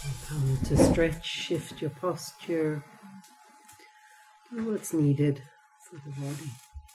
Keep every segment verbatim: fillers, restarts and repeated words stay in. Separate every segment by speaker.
Speaker 1: Come to stretch, shift your posture, do what's needed for the body.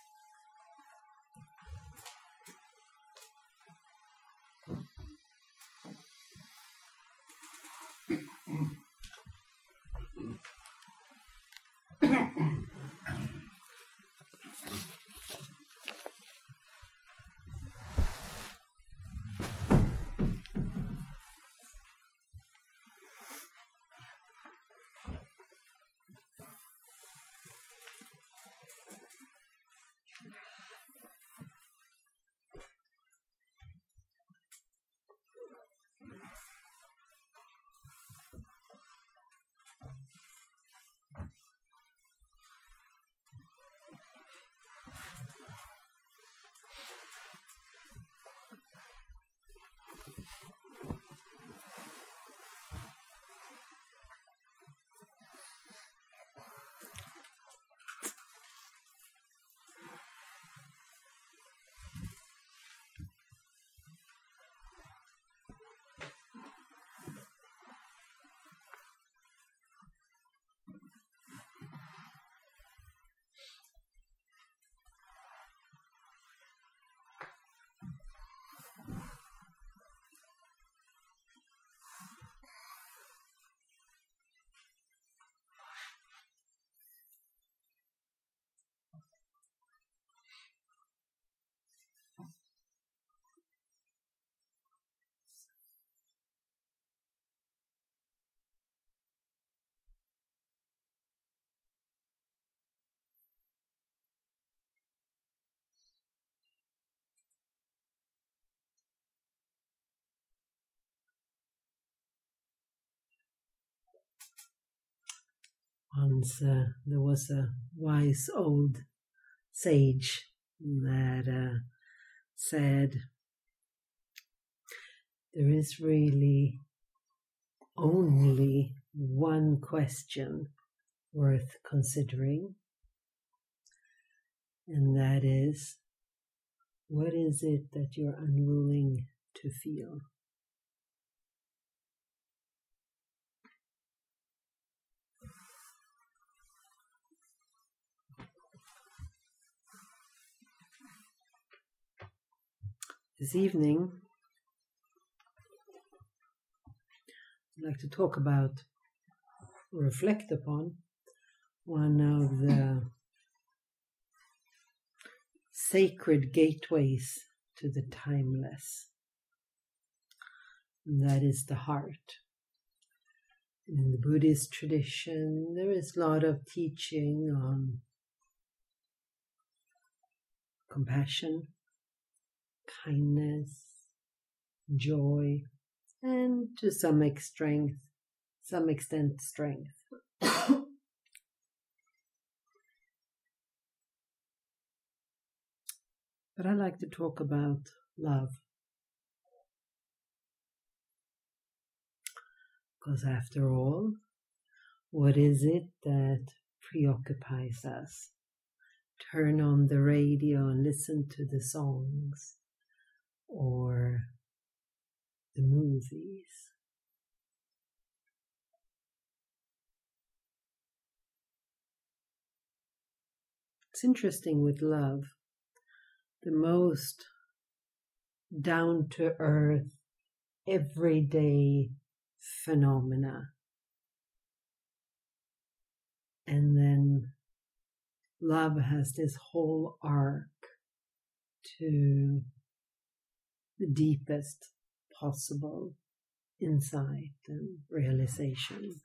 Speaker 1: Once uh, there was a wise old sage that uh, said, there is really only one question worth considering, and that is, what is it that you're unwilling to feel? This evening, I'd like to talk about, or reflect upon, one of the sacred gateways to the timeless. And that is the heart. In the Buddhist tradition, there is a lot of teaching on compassion, kindness, joy, and to some extent, some extent strength. But I like to talk about love. Because after all, what is it that preoccupies us? Turn on the radio and listen to the songs or the movies. It's interesting with love, the most down-to-earth, everyday phenomena. And then love has this whole arc to the deepest possible insight and realization.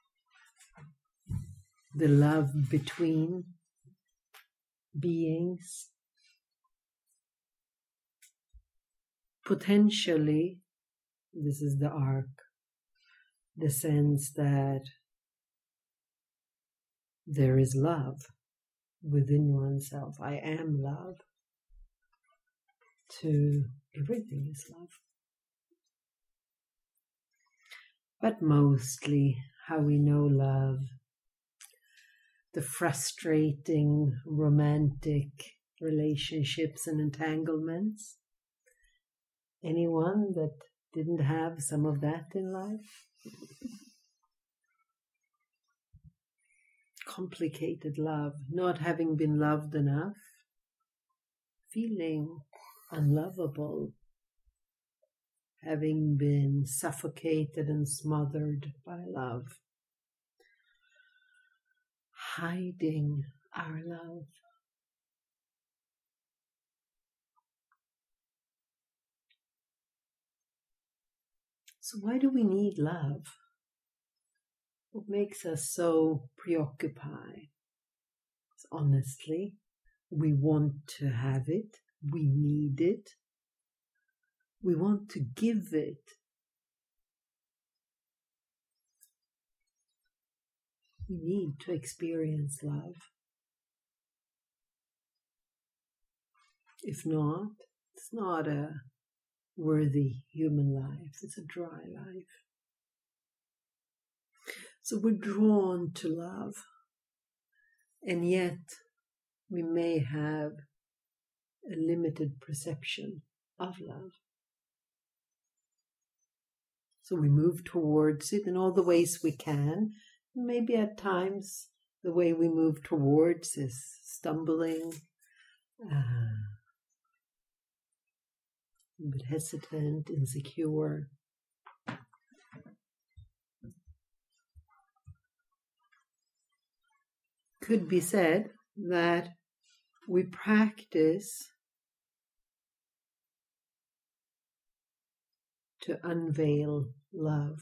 Speaker 1: The love between beings. Potentially, this is the arc, the sense that there is love within oneself. I am love. To everything is love. But mostly how we know love, the frustrating romantic relationships and entanglements. Anyone that didn't have some of that in life. Complicated love, not having been loved enough, feeling unlovable, having been suffocated and smothered by love, hiding our love. So why do we need love? What makes us so preoccupied? Honestly, we want to have it, we need it, we want to give it. We need to experience love. If not, it's not a worthy human life, it's a dry life. So we're drawn to love, and yet we may have a limited perception of love. So we move towards it in all the ways we can. Maybe at times the way we move towards is stumbling, uh, a bit hesitant, insecure. Could be said that we practice to unveil love,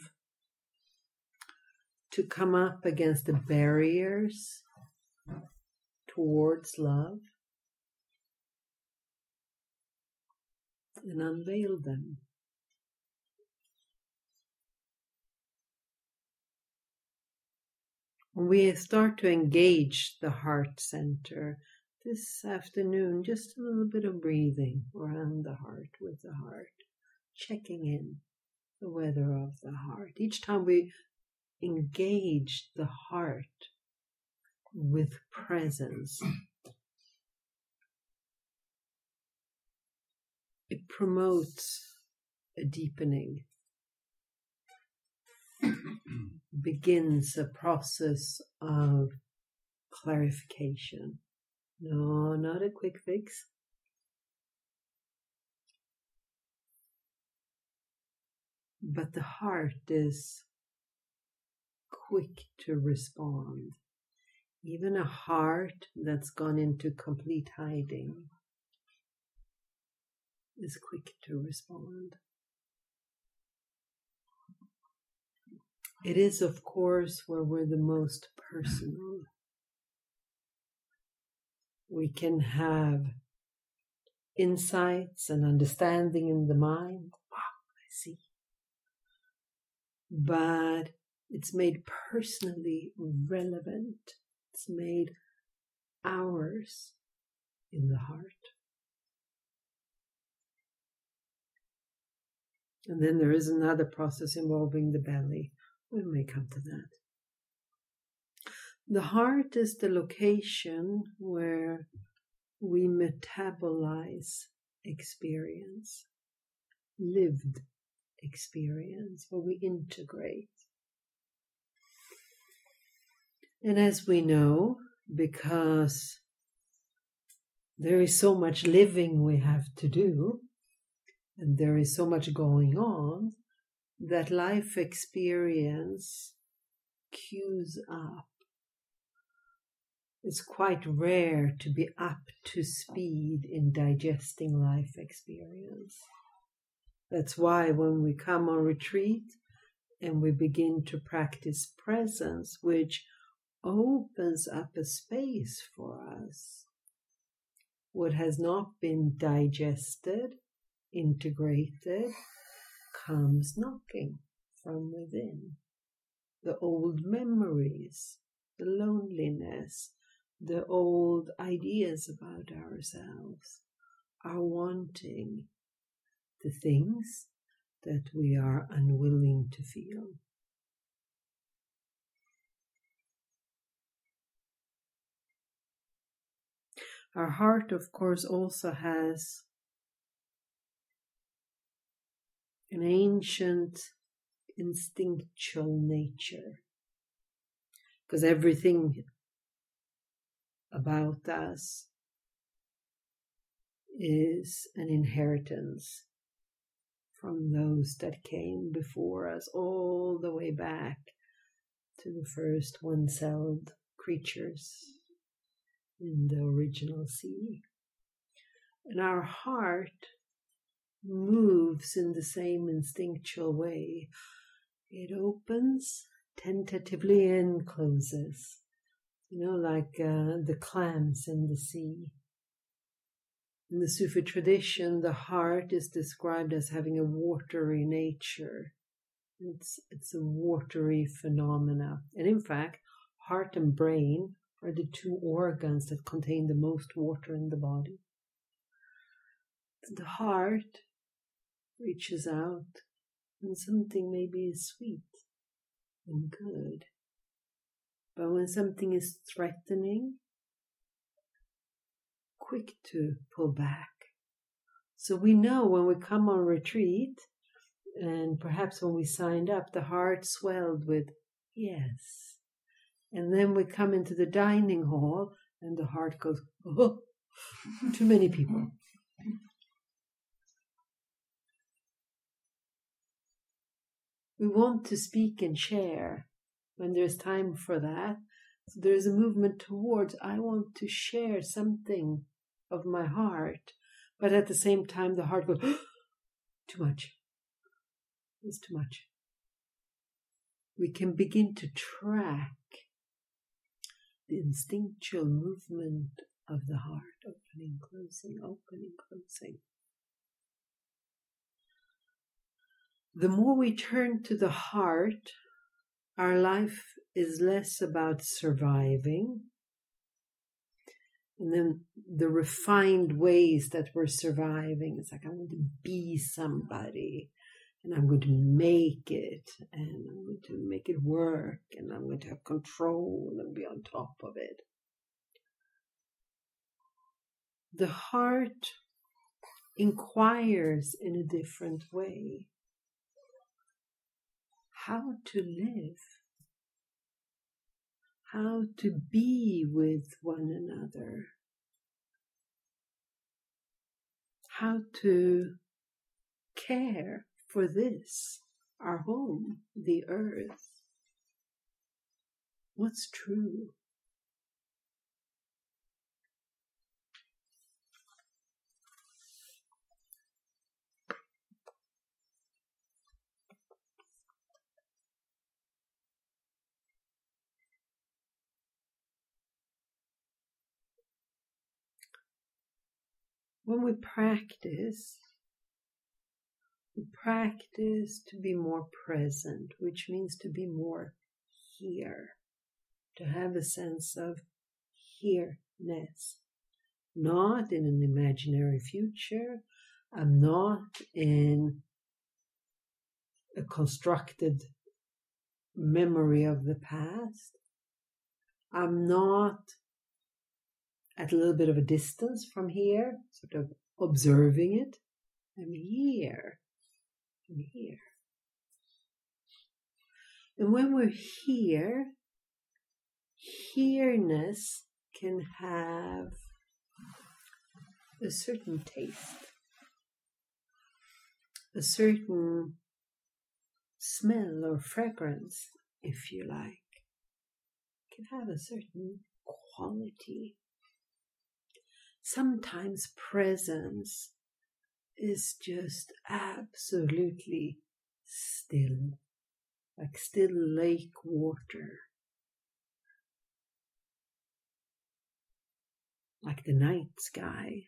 Speaker 1: to come up against the barriers towards love and unveil them. When we start to engage the heart center this afternoon, just a little bit of breathing around the heart with the heart, checking in the weather of the heart. Each time we engage the heart with presence, it promotes a deepening, begins a process of clarification. No, not a quick fix. But the heart is quick to respond. Even a heart that's gone into complete hiding is quick to respond. It is, of course, where we're the most personal. We can have insights and understanding in the mind. Wow, I see. But it's made personally relevant. It's made ours in the heart. And then there is another process involving the belly. We may come to that. The heart is the location where we metabolize experience, lived experience, where we integrate. And as we know, because there is so much living we have to do, and there is so much going on, that life experience cues up. It's quite rare to be up to speed in digesting life experience. That's why when we come on retreat and we begin to practice presence, which opens up a space for us, what has not been digested, integrated, comes knocking from within. The old memories, the loneliness, the old ideas about ourselves are wanting the things that we are unwilling to feel. Our heart, of course, also has an ancient instinctual nature, because everything about us is an inheritance from those that came before us, all the way back to the first one-celled creatures in the original sea. And our heart moves in the same instinctual way. It opens tentatively and closes, you know, like uh, the clams in the sea. In the Sufi tradition, the heart is described as having a watery nature. It's, it's a watery phenomena. And in fact, heart and brain are the two organs that contain the most water in the body. The heart reaches out when something maybe is sweet and good. But when something is threatening, quick to pull back. So we know when we come on retreat, and perhaps when we signed up, the heart swelled with yes. And then we come into the dining hall and the heart goes, oh, too many people. We want to speak and share when there's time for that. So there's a movement towards, I want to share something of my heart, but at the same time the heart goes, oh, too much. It's too much. We can begin to track the instinctual movement of the heart, opening, closing, opening, closing. The more we turn to the heart, our life is less about surviving. And then the refined ways that we're surviving, it's like, I want to be somebody, and I'm going to make it, and I'm going to make it work, and I'm going to have control and be on top of it. The heart inquires in a different way how to live, how to be with one another, how to care for this, our home, the earth. What's true? When we practice, we practice to be more present, which means to be more here, to have a sense of here-ness, not in an imaginary future. I'm not in a constructed memory of the past. I'm not at a little bit of a distance from here, sort of observing it. I'm here. I'm here. And when we're here, here-ness can have a certain taste, a certain smell or fragrance, if you like. It can have a certain quality. Sometimes presence is just absolutely still, like still lake water, like the night sky.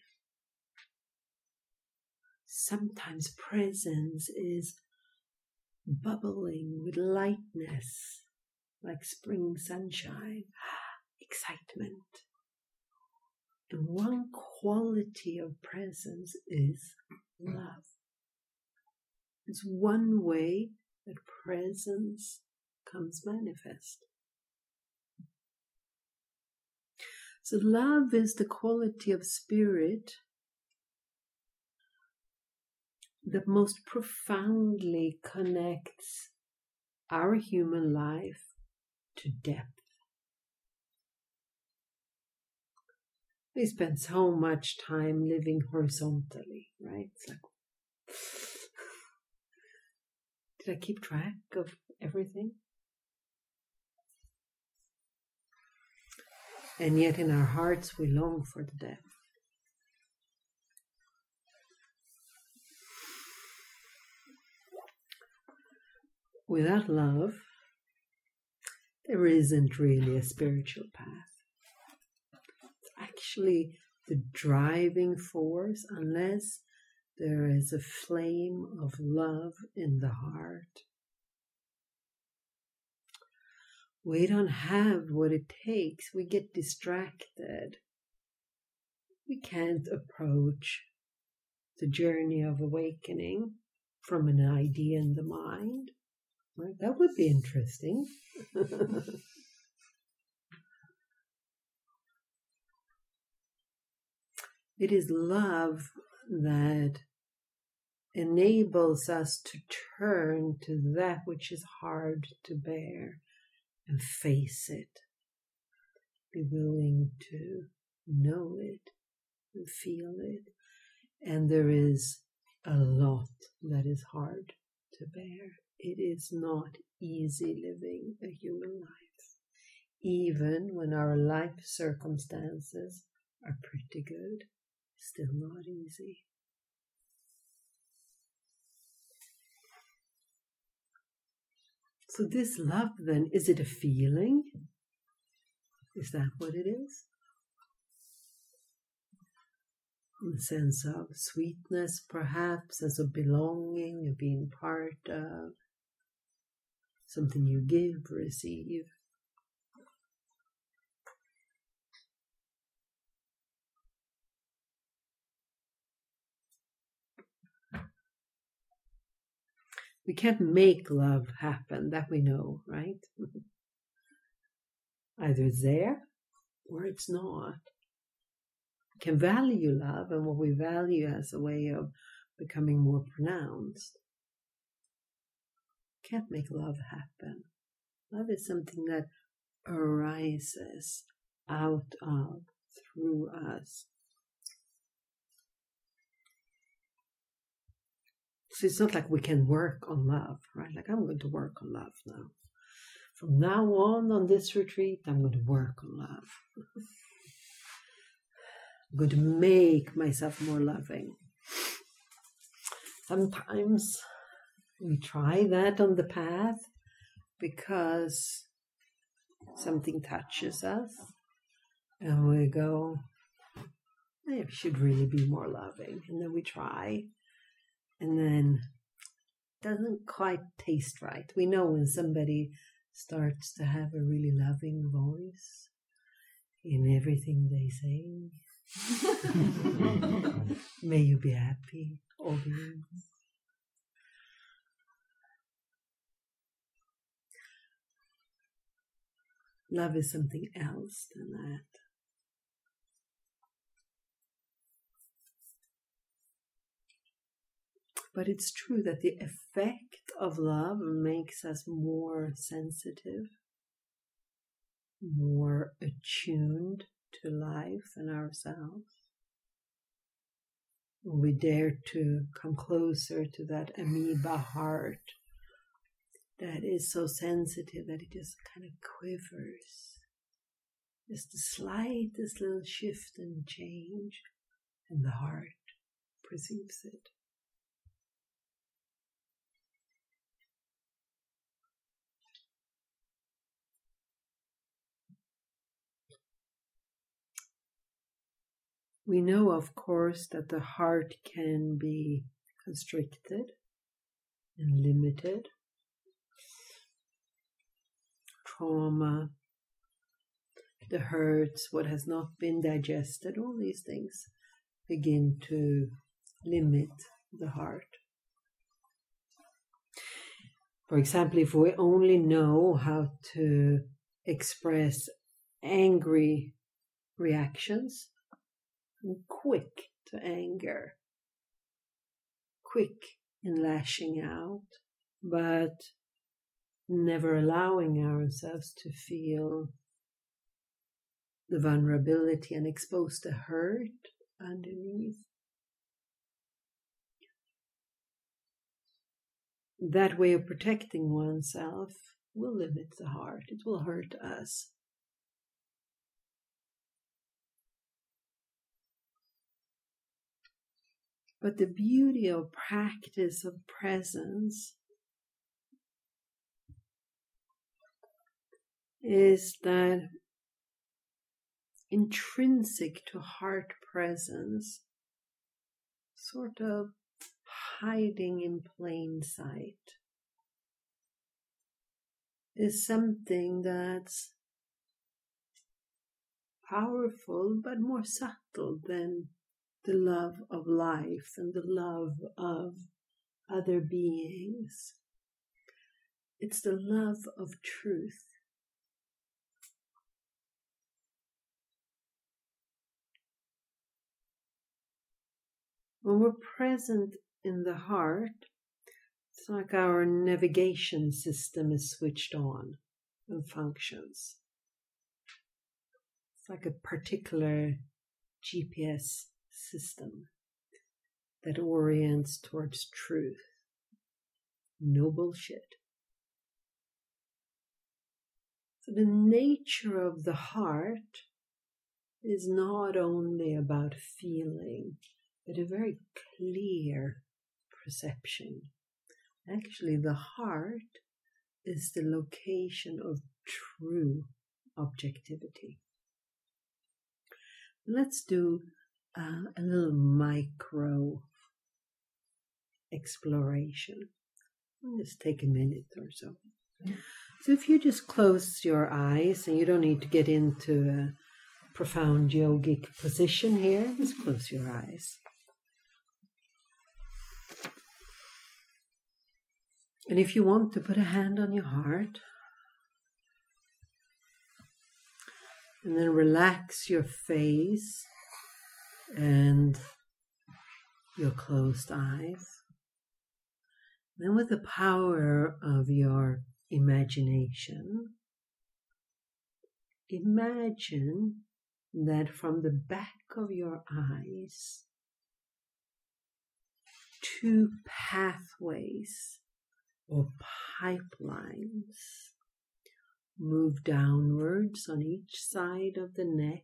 Speaker 1: Sometimes presence is bubbling with lightness, like spring sunshine, excitement. And one quality of presence is love. It's one way that presence comes manifest. So love is the quality of spirit that most profoundly connects our human life to depth. We spend so much time living horizontally, right? It's like, did I keep track of everything? And yet in our hearts we long for the depth. Without love, there isn't really a spiritual path. It's actually the driving force unless there is a flame of love in the heart. We don't have what it takes. We get distracted. We can't approach the journey of awakening from an idea in the mind. Right? That would be interesting. It is love that enables us to turn to that which is hard to bear and face it. Be willing to know it and feel it. And there is a lot that is hard to bear. It is not easy living a human life, even when our life circumstances are pretty good. Still not easy. So this love then, is it a feeling? Is that what it is? In the sense of sweetness, perhaps, as of belonging, of being part of, something you give, receive. We can't make love happen, that we know, right? Either it's there or it's not. We can value love, and what we value as a way of becoming more pronounced. Can't make love happen. Love is something that arises out of, through us. So it's not like we can work on love, right? Like, I'm going to work on love now. From now on, on this retreat, I'm going to work on love. I'm going to make myself more loving. Sometimes we try that on the path because something touches us and we go, I should really be more loving. And then we try, and then it doesn't quite taste right. We know when somebody starts to have a really loving voice in everything they say. May you be happy, all beings. Love is something else than that. But it's true that the effect of love makes us more sensitive, more attuned to life and ourselves. When we dare to come closer to that amoeba heart that is so sensitive that it just kind of quivers. Just the slightest little shift and change, and the heart perceives it. We know, of course, that the heart can be constricted and limited. Trauma, the hurts, what has not been digested, all these things begin to limit the heart. For example, if we only know how to express angry reactions, quick to anger, quick in lashing out, but never allowing ourselves to feel the vulnerability and expose the hurt underneath. That way of protecting oneself will limit the heart. It will hurt us. But the beauty of practice of presence is that intrinsic to heart presence, sort of hiding in plain sight, is something that's powerful but more subtle than the love of life and the love of other beings. It's the love of truth. When we're present in the heart, it's like our navigation system is switched on and functions. It's like a particular G P S system that orients towards truth. No bullshit. So the nature of the heart is not only about feeling, but a very clear perception. Actually, the heart is the location of true objectivity. Let's do uh, a little micro exploration. I'll just take a minute or so. So if you just close your eyes, and you don't need to get into a profound yogic position here, just close your eyes. And if you want to put a hand on your heart, and then relax your face and your closed eyes. Then with the power of your imagination, imagine that from the back of your eyes, two pathways or pipelines move downwards on each side of the neck,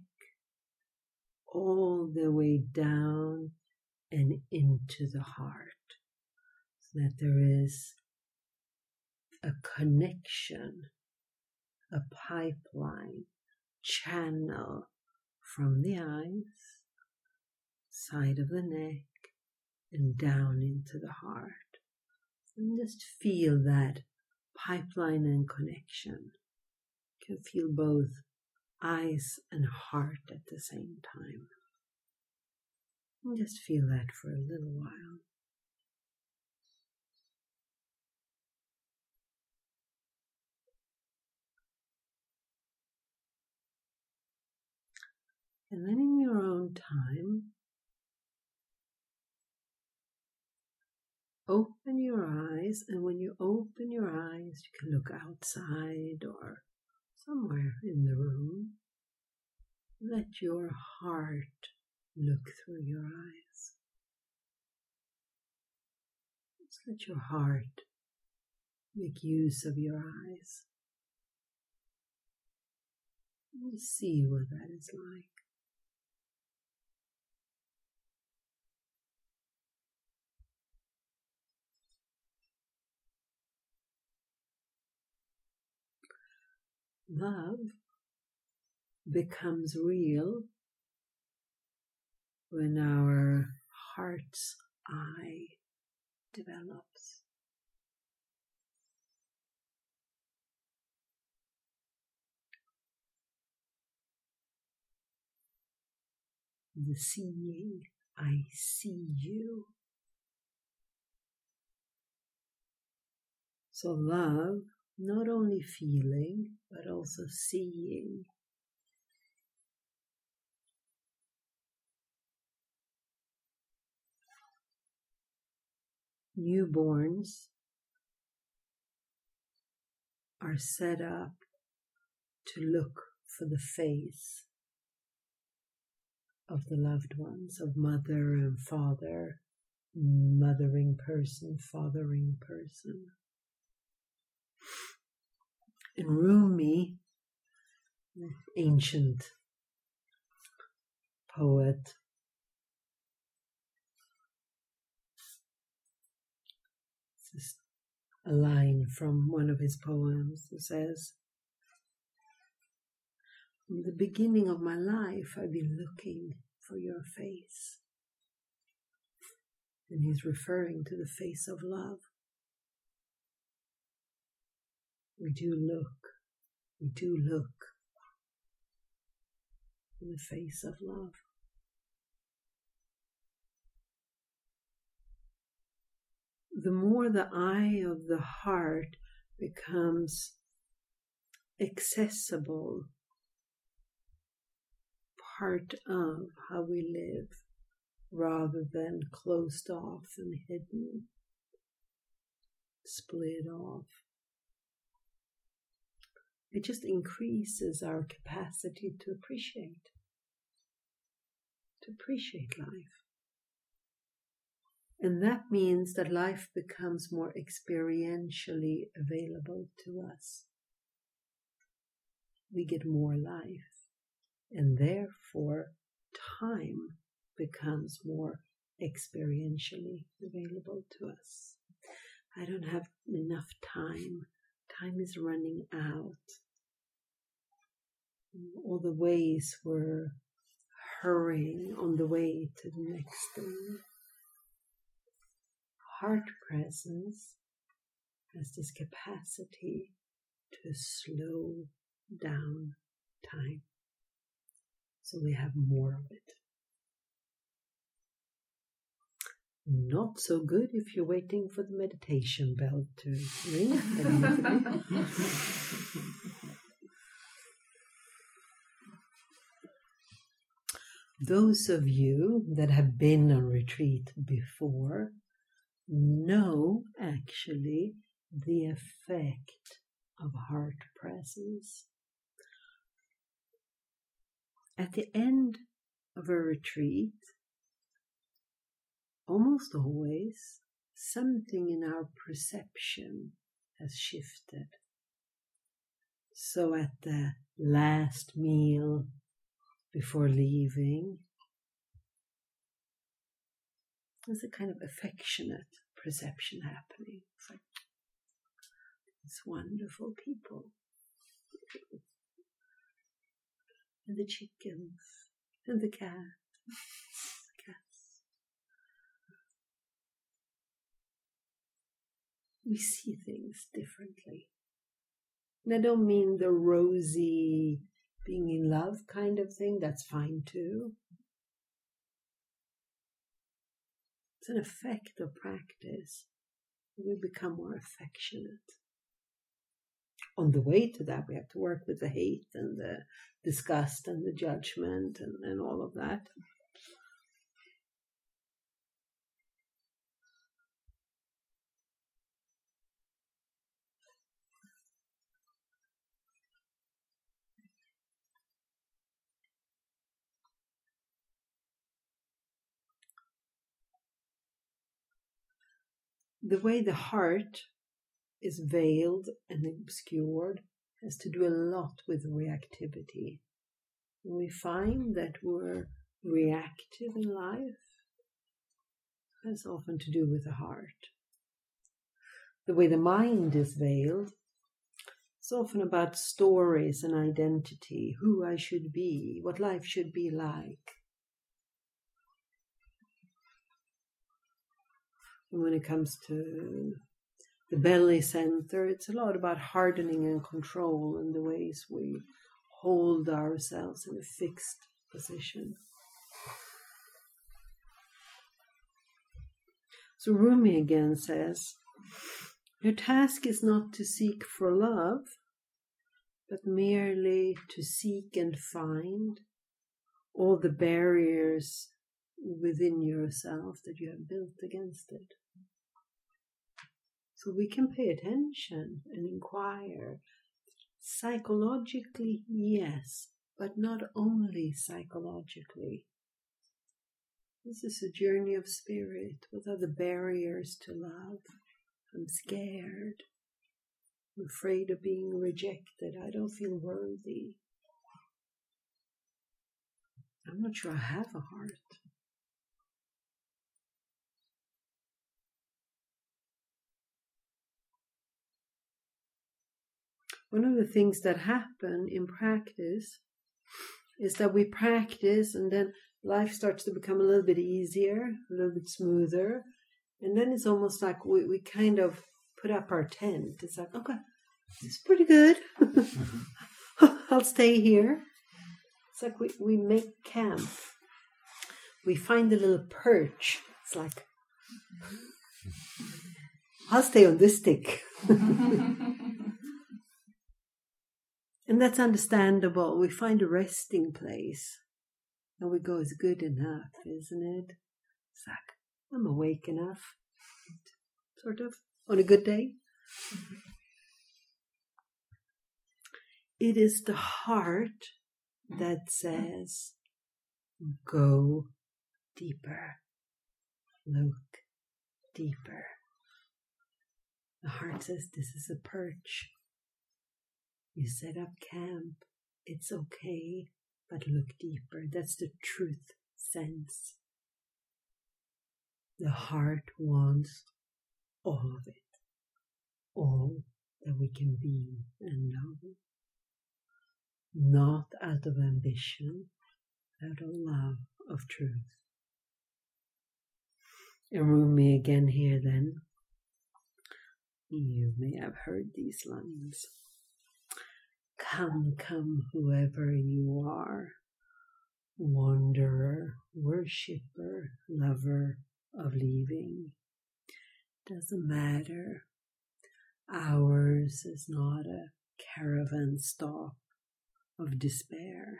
Speaker 1: all the way down and into the heart, so that there is a connection, a pipeline, channel from the eyes, side of the neck, and down into the heart. And just feel that pipeline and connection. You can feel both eyes and heart at the same time. And just feel that for a little while. And then in your own time, open your eyes, and when you open your eyes, you can look outside or somewhere in the room. Let your heart look through your eyes. Just let your heart make use of your eyes. And see what that is like. Love becomes real when our heart's eye develops. The seeing, I see you. So love, not only feeling, but also seeing. newborns are set up to look for the face of the loved ones, of mother and father, mothering person, fathering person. And Rumi, ancient poet, this is a line from one of his poems that says, "From the beginning of my life, I've been looking for your face." And he's referring to the face of love. We do look, we do look in the face of love. The more the eye of the heart becomes accessible, part of how we live, rather than closed off and hidden, split off, it just increases our capacity to appreciate, to appreciate life. And that means that life becomes more experientially available to us. We get more life, and therefore time becomes more experientially available to us. I don't have enough time. Time is running out. All the ways we're hurrying on the way to the next thing. Heart presence has this capacity to slow down time, so we have more of it. Not so good if you're waiting for the meditation bell to ring. Those of you that have been on retreat before know actually the effect of heart presence. At the end of a retreat, almost always, something in our perception has shifted. So at the last meal before leaving, there's a kind of affectionate perception happening. It's like, these wonderful people. And the chickens, and the cat, cats. We see things differently. And I don't mean the rosy, being in love kind of thing, that's fine too. It's an effect of practice. We become more affectionate. On the way to that, we have to work with the hate and the disgust and the judgment and, and all of that. The way the heart is veiled and obscured has to do a lot with reactivity. When we find that we're reactive in life, it has often to do with the heart. The way the mind is veiled, it's often about stories and identity, who I should be, what life should be like. And when it comes to the belly center, it's a lot about hardening and control and the ways we hold ourselves in a fixed position. So Rumi again says, your task is not to seek for love, but merely to seek and find all the barriers within yourself that you have built against it. So we can pay attention and inquire. Psychologically, yes, but not only psychologically. This is a journey of spirit. What are the barriers to love? I'm scared. I'm afraid of being rejected. I don't feel worthy. I'm not sure I have a heart. One of the things that happen in practice is that we practice and then life starts to become a little bit easier, a little bit smoother. And then it's almost like we, we kind of put up our tent. It's like, okay, it's pretty good. I'll stay here. It's like we, we make camp. We find a little perch. It's like, I'll stay on this stick. And that's understandable. We find a resting place. And we go, it's good enough, isn't it? It's like, I'm awake enough. Sort of. On a good day. It is the heart that says, go deeper. Look deeper. The heart says, this is a perch. You set up camp. It's okay, but look deeper. That's the truth sense. The heart wants all of it. All that we can be and know. Not out of ambition, out of love of truth. And Rumi again here then. You may have heard these lines. Come, come, whoever you are, wanderer, worshipper, lover of leaving. Doesn't matter. Ours is not a caravan stop of despair.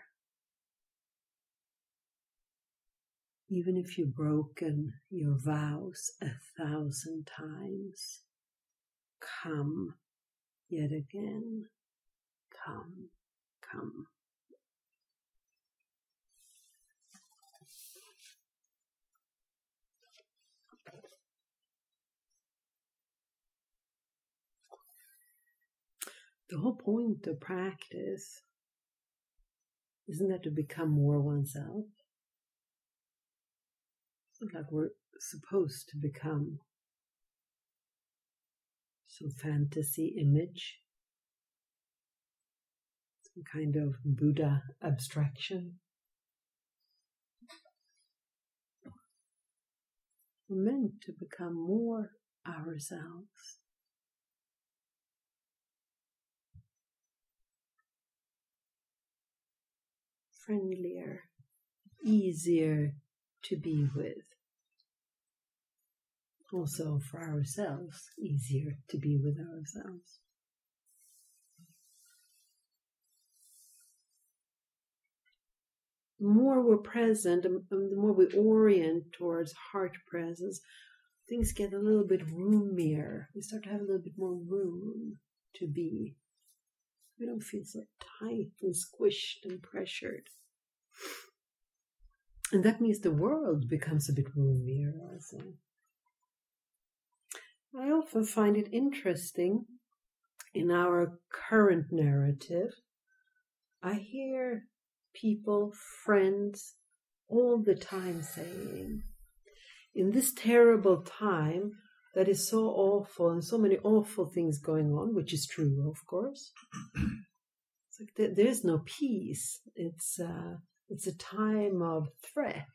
Speaker 1: Even if you've broken your vows a thousand times, come yet again. Come, come. The whole point of practice isn't that to become more oneself. It's not like we're supposed to become some fantasy image. Kind of Buddha abstraction. We're meant to become more ourselves. Friendlier, easier to be with. Also for ourselves, easier to be with ourselves. The more we're present, and the more we orient towards heart presence, things get a little bit roomier. We start to have a little bit more room to be. We don't feel so tight and squished and pressured. And that means the world becomes a bit roomier also. I often find it interesting in our current narrative. I hear people, friends, all the time saying, in this terrible time that is so awful and so many awful things going on, which is true, of course, it's like there, there's no peace. It's, uh, it's a time of threat.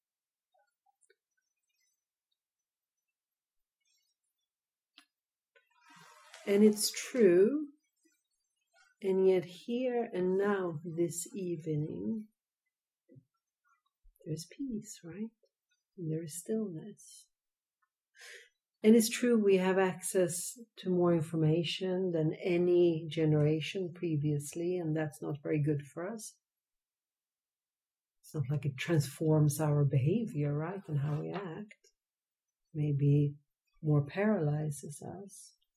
Speaker 1: And it's true. And yet here and now, this evening, there's peace, right? And there is stillness. And it's true, we have access to more information than any generation previously, and that's not very good for us. It's not like it transforms our behavior, right, and how we act. Maybe more paralyzes us.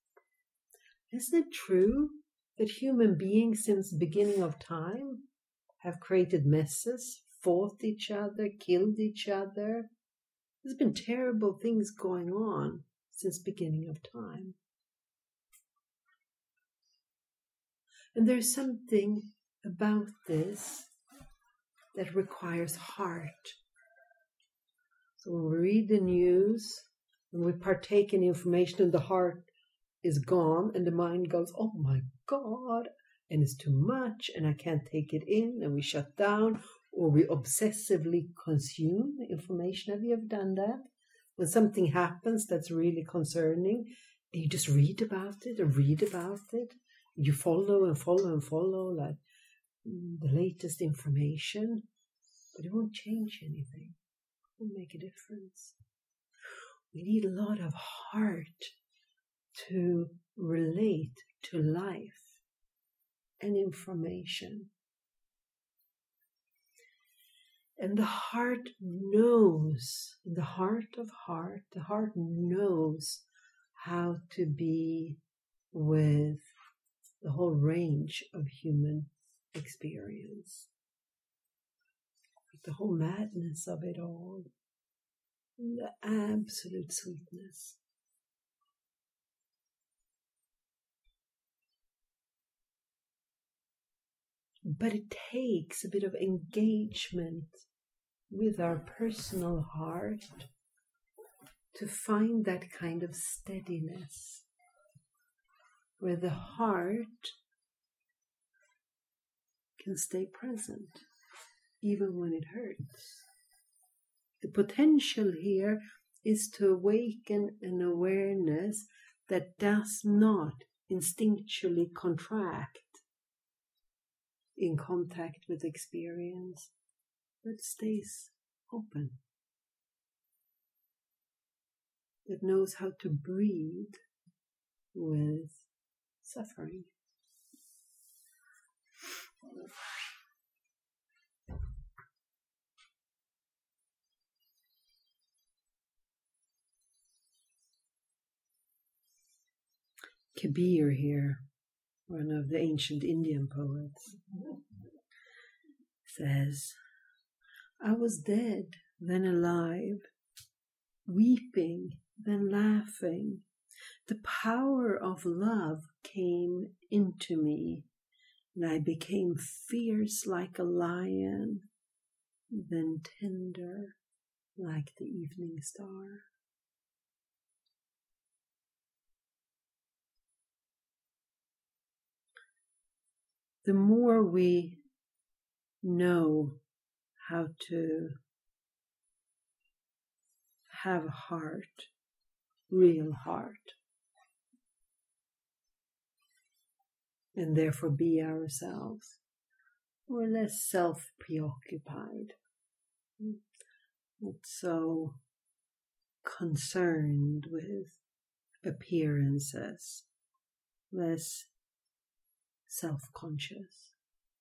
Speaker 1: Isn't it true that human beings since the beginning of time have created messes, fought each other, killed each other? There's been terrible things going on since the beginning of time. And there's something about this that requires heart. So when we read the news, when we partake in information and the heart is gone and the mind goes, oh my God, and it's too much and I can't take it in, and we shut down, or we obsessively consume information. Have you ever done that? When something happens that's really concerning, and you just read about it and read about it, you follow and follow and follow like the latest information, but it won't change anything. It won't make a difference. We need a lot of heart to relate to life and information. And the heart knows, in the heart of heart, the heart knows how to be with the whole range of human experience. The whole madness of it all, the absolute sweetness. But it takes a bit of engagement with our personal heart to find that kind of steadiness, where the heart can stay present even when it hurts. The potential here is to awaken an awareness that does not instinctually contract in contact with experience, but stays open, that knows how to breathe with suffering. Kabir here, one of the ancient Indian poets, says, I was dead, then alive, weeping, then laughing. The power of love came into me, and I became fierce like a lion, then tender like the evening star. The more we know how to have a heart, real heart, and therefore be ourselves, we're less self-preoccupied, not so concerned with appearances, less self-conscious.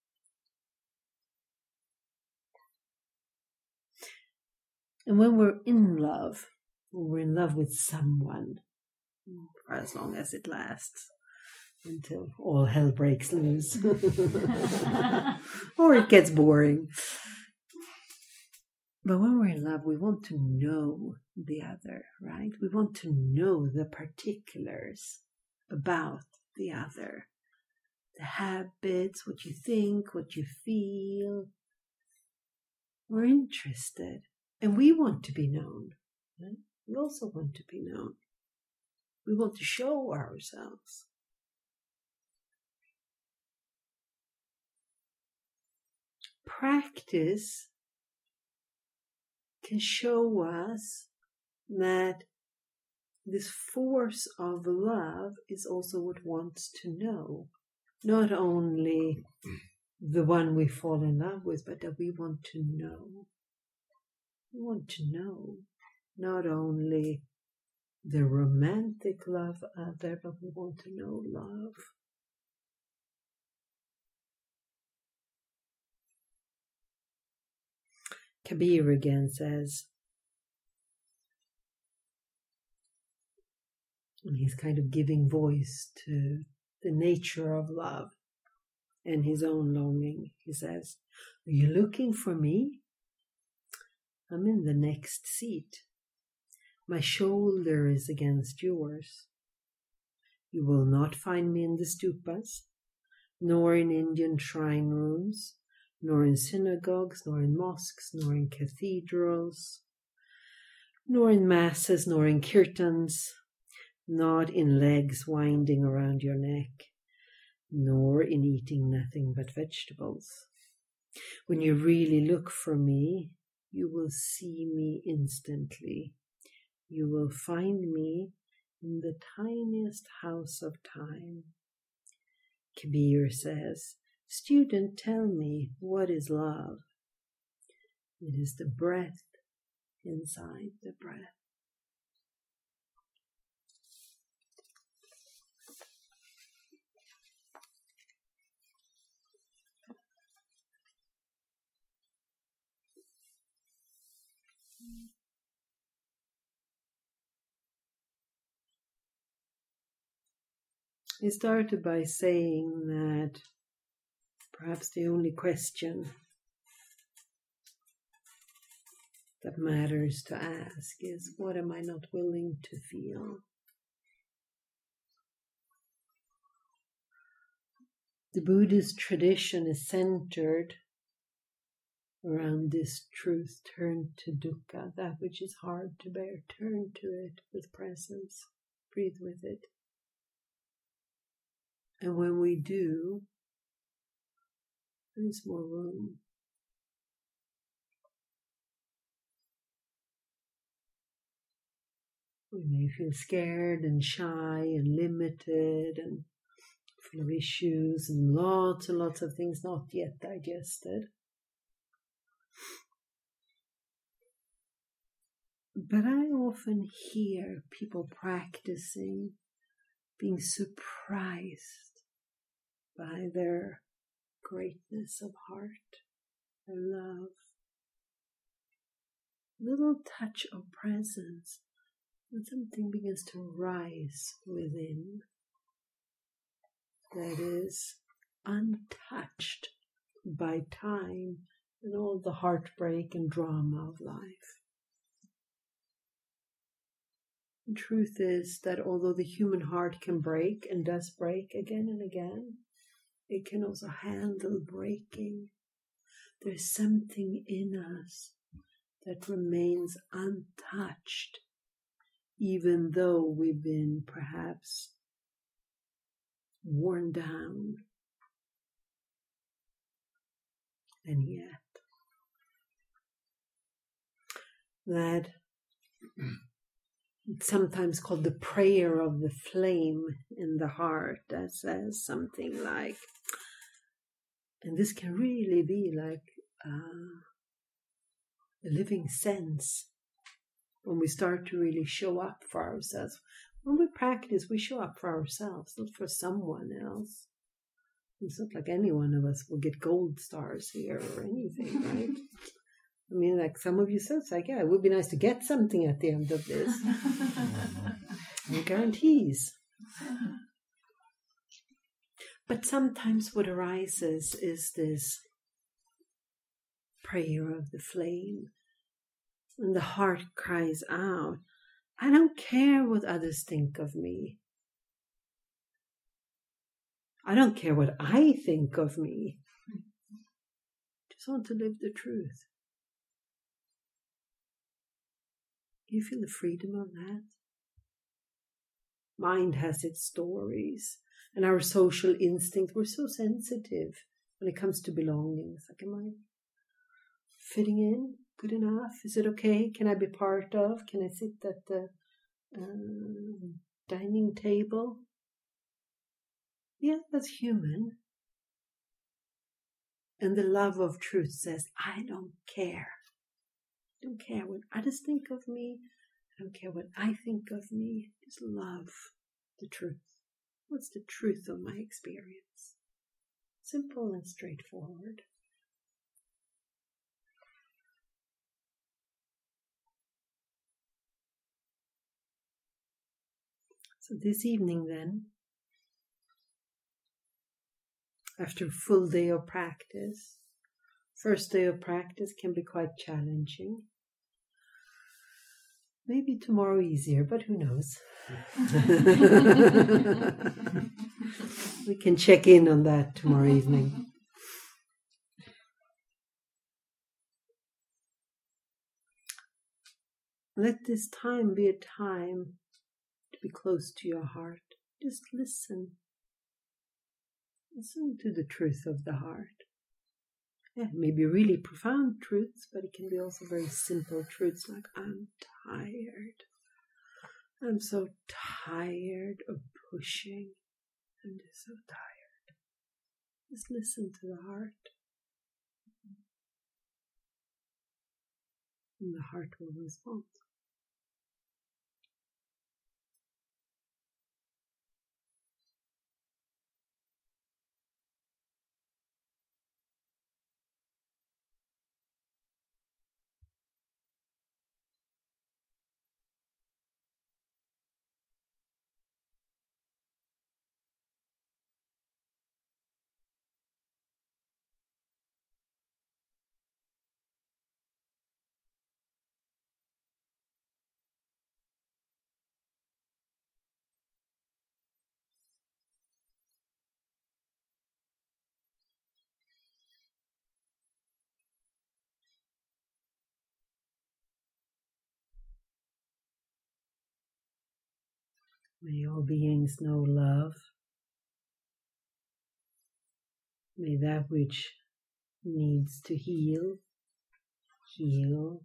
Speaker 1: And when we're in love, when we're in love with someone, for as long as it lasts, until all hell breaks loose, or it gets boring. But when we're in love, we want to know the other, right? We want to know the particulars about the other. The habits, what you think, what you feel. We're interested. And we want to be known. Right? We also want to be known. We want to show ourselves. Practice can show us that this force of love is also what wants to know. Not only the one we fall in love with, but that we want to know. We want to know not only the romantic love out there, but we want to know love. Kabir again says, and he's kind of giving voice to the nature of love and his own longing. He says, "Are you looking for me? I'm in the next seat. My shoulder is against yours. You will not find me in the stupas, nor in Indian shrine rooms, nor in synagogues, nor in mosques, nor in cathedrals, nor in masses, nor in kirtans, not in legs winding around your neck, nor in eating nothing but vegetables. When you really look for me, you will see me instantly. You will find me in the tiniest house of time." Kabir says, "Student, tell me, what is love?" It is the breath inside the breath. He started by saying that perhaps the only question that matters to ask is, what am I not willing to feel? The Buddhist tradition is centered around this truth. Turn to dukkha, that which is hard to bear. Turn to it with presence. Breathe with it. And when we do, there's more room. We may feel scared and shy and limited and full of issues and lots and lots of things not yet digested. But I often hear people practicing being surprised by their greatness of heart, their love. Little touch of presence, and something begins to rise within that is untouched by time and all the heartbreak and drama of life. The truth is that although the human heart can break and does break again and again, it can also handle breaking. There's something in us that remains untouched, even though we've been perhaps worn down. And yet, that it's sometimes called the prayer of the flame in the heart, that says something like, and this can really be like uh, a living sense when we start to really show up for ourselves. When we practice, we show up for ourselves, not for someone else. It's not like any one of us will get gold stars here or anything, right? I mean, like some of you said, it's like, yeah, it would be nice to get something at the end of this. No guarantees. But sometimes what arises is this prayer of the flame. And the heart cries out, I don't care what others think of me. I don't care what I think of me. I just want to live the truth. Do you feel the freedom of that? Mind has its stories, and our social instinct, we're so sensitive when it comes to belongings. Like, am I fitting in? Good enough? Is it okay? Can I be part of? Can I sit at the uh, dining table? Yeah, that's human. And the love of truth says, I don't care. I don't care what others think of me. I don't care what I think of me. Just love the truth. What's the truth of my experience? Simple and straightforward. So this evening then, after a full day of practice. First day of practice can be quite challenging. Maybe tomorrow easier, but who knows? We can check in on that tomorrow evening. Let this time be a time to be close to your heart. Just listen. Listen to the truth of the heart. Yeah, maybe really profound truths, but it can be also very simple truths like, I'm tired. I'm so tired of pushing. I'm just so tired. Just listen to the heart. And the heart will respond. May all beings know love. May that which needs to heal, heal.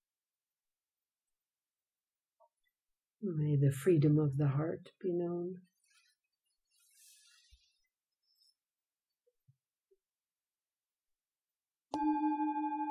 Speaker 1: May the freedom of the heart be known.